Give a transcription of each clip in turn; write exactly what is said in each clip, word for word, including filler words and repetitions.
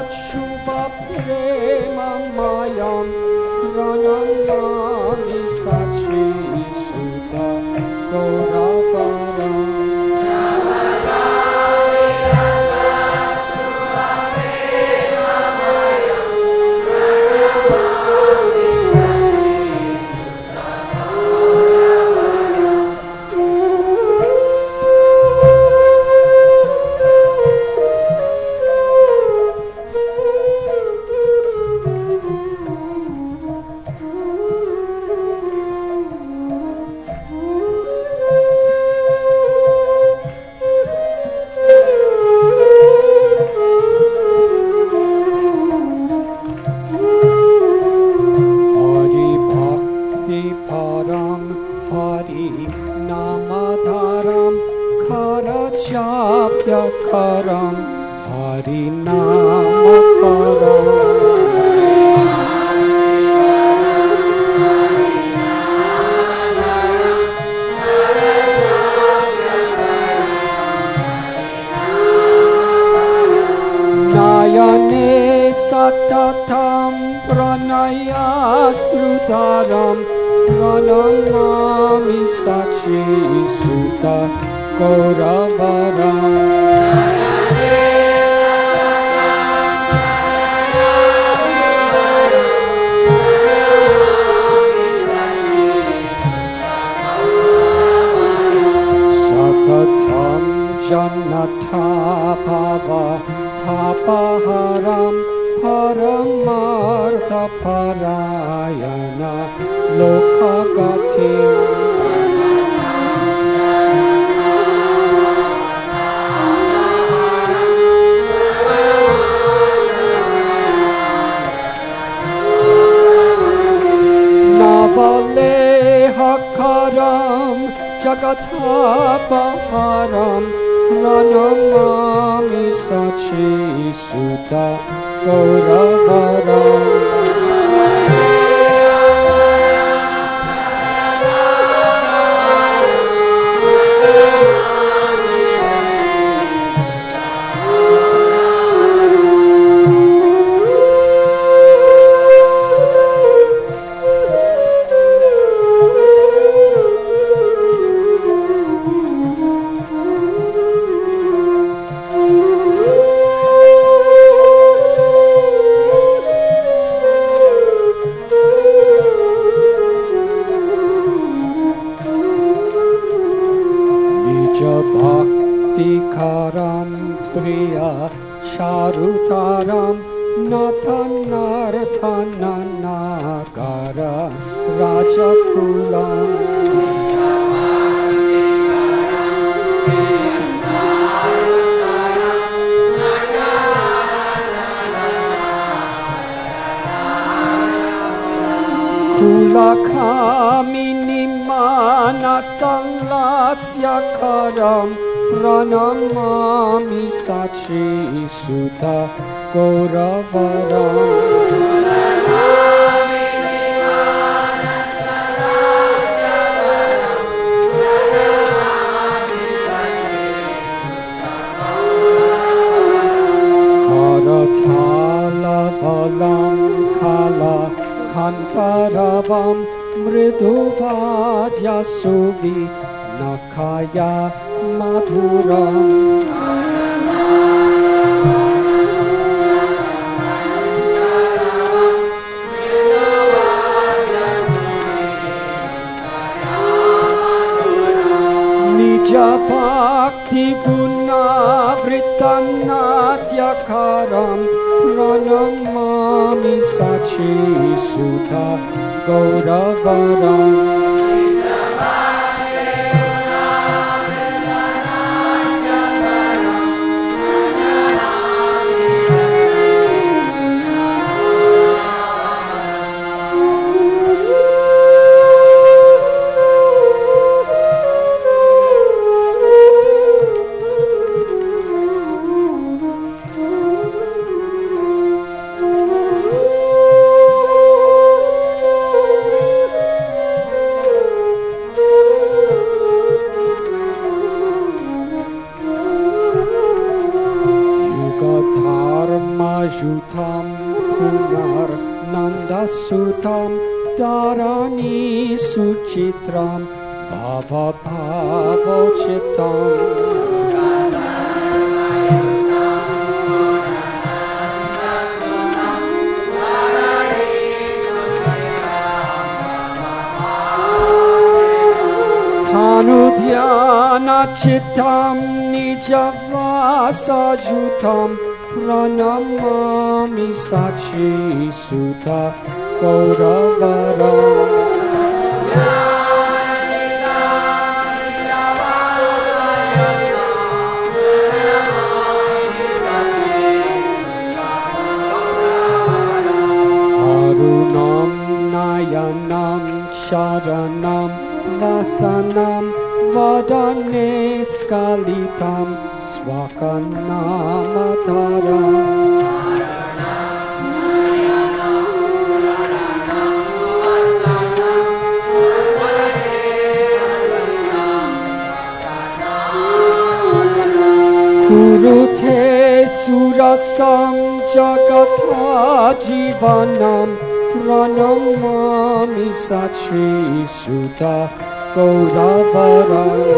Shubha Prema Mayam Pranamami Sachi Sutta Gauravaram Karam Hari Nama Karam Nayane Satatam Pranaya Srutaram Pranamami Sachi Sutta Gauravaram Satatam Jannata Bhava Tapaharam Paramartha Parayana Lokagatim Navaleha-karam Jagatapaharam Pranamami Sachi Sutta Gauravaram Bhakti-karam priya charutaram nathanarthananagara rajakulam Kulakhamini manasalasya karam Pranamami Sachi Sutta Gauravaram Karathalavalam Kala Kantaravam Mriduvadya Suvi Nakaya Madhuram Nija Bhakti Guna Vritannatyakaram Pranamami Sachi Sutta Gauravaram Sajutam Punar Nandasutam Dharani Suchitram Bhava Bhavochitam Tanudhyana Chittam Nijavasajutam Pranamami Sachi Sutta Gauravaram Arunam Nayanam Sharanam Vasanam Vadane Skalitam Swakanamataram Kurute Surasam Jagata Jivanam Pranamami Sachi Sutta Gauravaram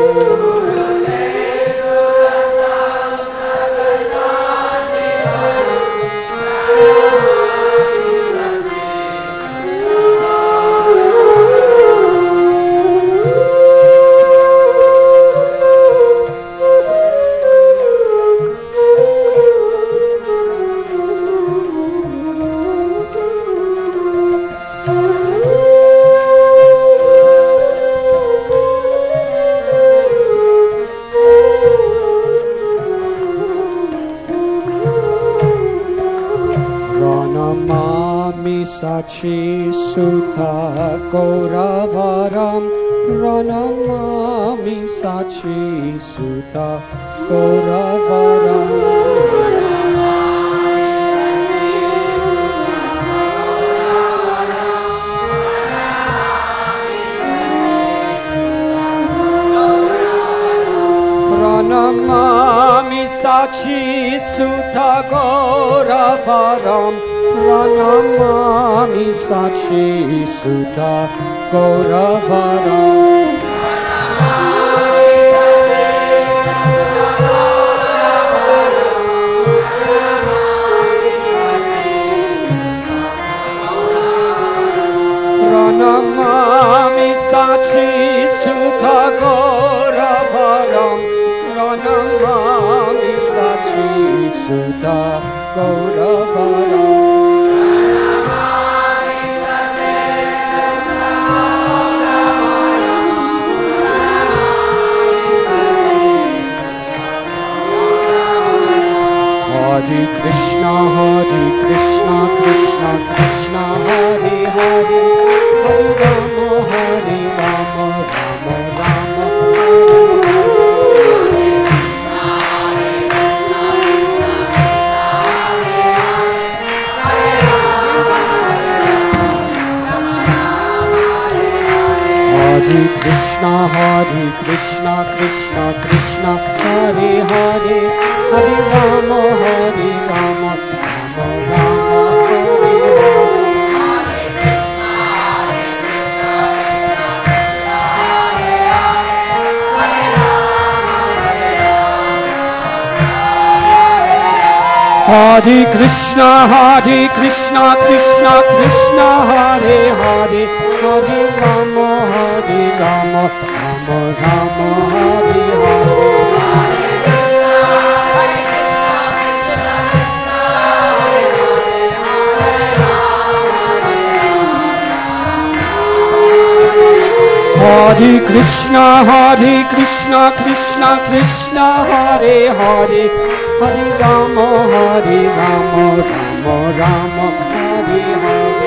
Sachi Sutta Gauravaram Pranamami Sachi Sutta Gauravaram Pranamami Sachi Sutta Gauravaram Pranamami Sachi Sutta Gauravaram Pranamami Sachi Sutta Gauravaram Pranamami Sachi Sutta Gauravaram Hare Krishna, Hare Krishna, Krishna Krishna, Hare Hare, Hare Rama, Hare Rama, Rama Rama, Hare Krishna, Hare Krishna, Krishna Krishna, Hare Hare, Hare Rama, Hare Rama, Rama Rama, Hare Hare Krishna, Hare Krishna, Krishna Krishna, Hare Hare, Hare Rama, Hare Rama, Rama Rama, Hare Hare. Hare Krishna, Hare Krishna, Krishna Krishna, Hare Hare, Hare Rama, Hare Rama, Rama Rama, Hare Hare.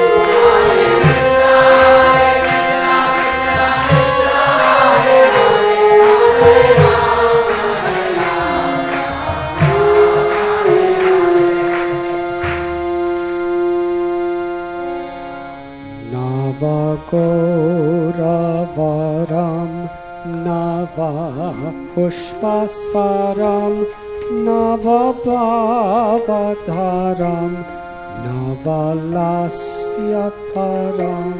Navagoravvaram Nava Pushpasaram Navabhavadharam Navalasya param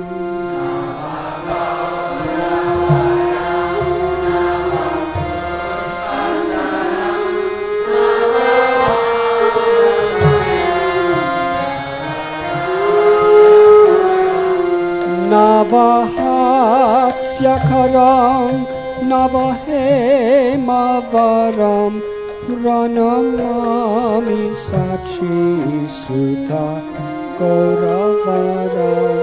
Navahasyakaram Navahemavaram Pranamami Sachi Sutta Gauravaram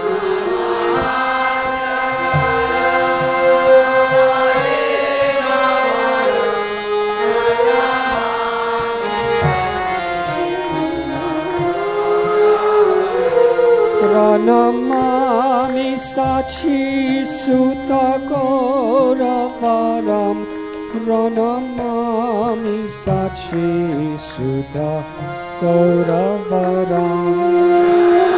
Pranamami Sachi Sutta Gauravaram Pranamami Sachi Sutta Gauravaram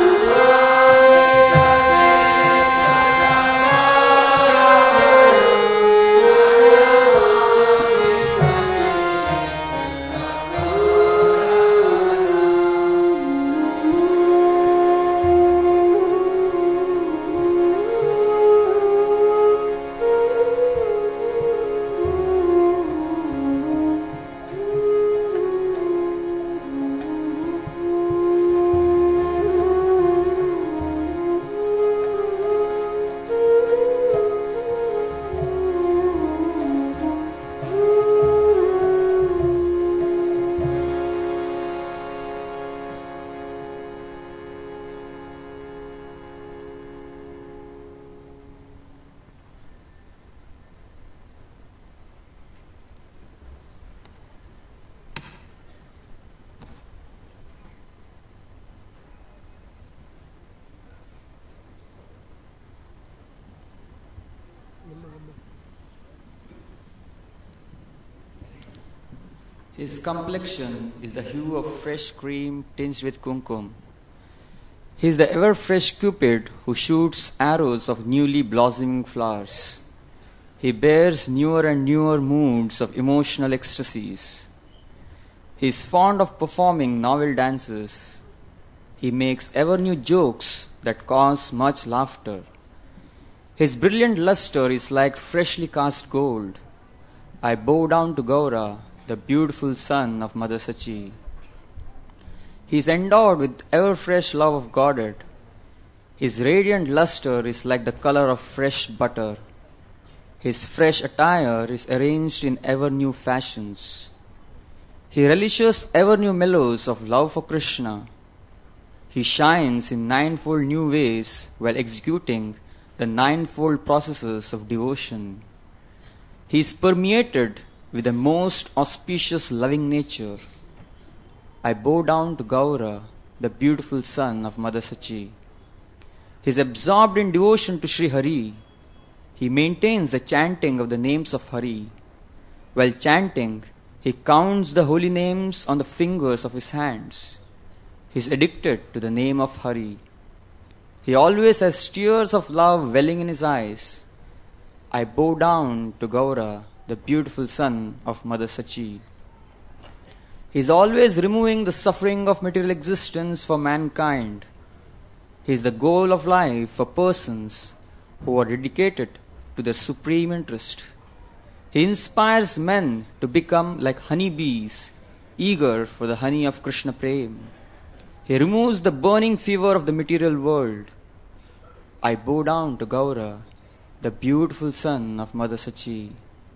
His complexion is the hue of fresh cream tinged with kumkum. He is the ever-fresh Cupid who shoots arrows of newly blossoming flowers. He bears newer and newer moods of emotional ecstasies. He is fond of performing novel dances. He makes ever-new jokes that cause much laughter. His brilliant luster is like freshly cast gold. I bow down to Gaura, the beautiful son of Mother Sachi. He is endowed with ever-fresh love of Godhead. His radiant luster is like the color of fresh butter. His fresh attire is arranged in ever-new fashions. He relishes ever-new mellows of love for Krishna. He shines in ninefold new ways while executing the ninefold processes of devotion. He is permeated with the most auspicious loving nature. I bow down to Gaura, the beautiful son of Mother Sachi. He is absorbed in devotion to Sri Hari. He maintains the chanting of the names of Hari. While chanting, he counts the holy names on the fingers of his hands. He is addicted to the name of Hari. He always has tears of love welling in his eyes. I bow down to Gaura, the beautiful son of Mother Sachi. He is always removing the suffering of material existence for mankind. He is the goal of life for persons who are dedicated to their supreme interest. He inspires men to become like honeybees, eager for the honey of Krishna Prem. He removes the burning fever of the material world. I bow down to Gaura, the beautiful son of Mother Sachi.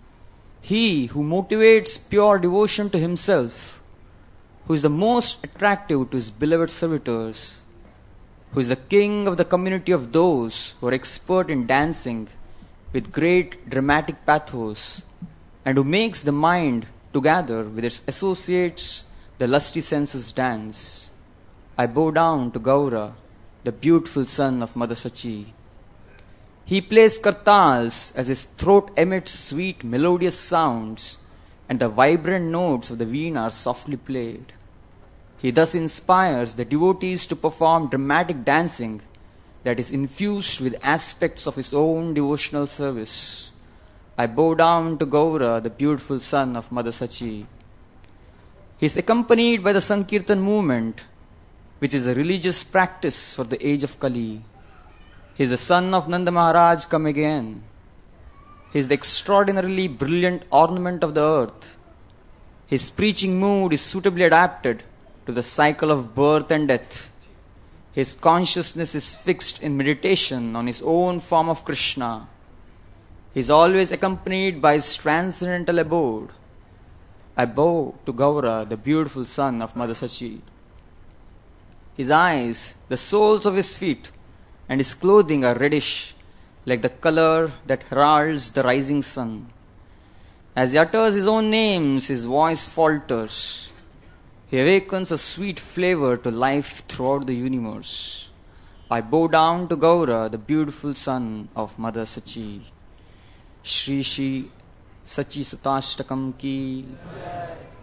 He who motivates pure devotion to himself, who is the most attractive to his beloved servitors, who is the king of the community of those who are expert in dancing with great dramatic pathos, and who makes the mind to gather with its associates the lusty senses dance. I bow down to Gaura, the beautiful son of Mother Sachi. He plays kartals as his throat emits sweet melodious sounds and the vibrant notes of the veena are softly played. He thus inspires the devotees to perform dramatic dancing that is infused with aspects of his own devotional service. I bow down to Gaura, the beautiful son of Mother Sachi. He is accompanied by the Sankirtan movement, which is a religious practice for the age of Kali. He is the son of Nanda Maharaj come again. He is the extraordinarily brilliant ornament of the earth. His preaching mood is suitably adapted to the cycle of birth and death. His consciousness is fixed in meditation on his own form of Krishna. He is always accompanied by his transcendental abode. I bow to Gaura, the beautiful son of Mother Sachi. His eyes, the soles of his feet, and his clothing are reddish, like the color that heralds the rising sun. As he utters his own names, his voice falters. He awakens a sweet flavor to life throughout the universe. I bow down to Gaura, the beautiful son of Mother Sachi. Shri Shri Sachi Satastakam ki.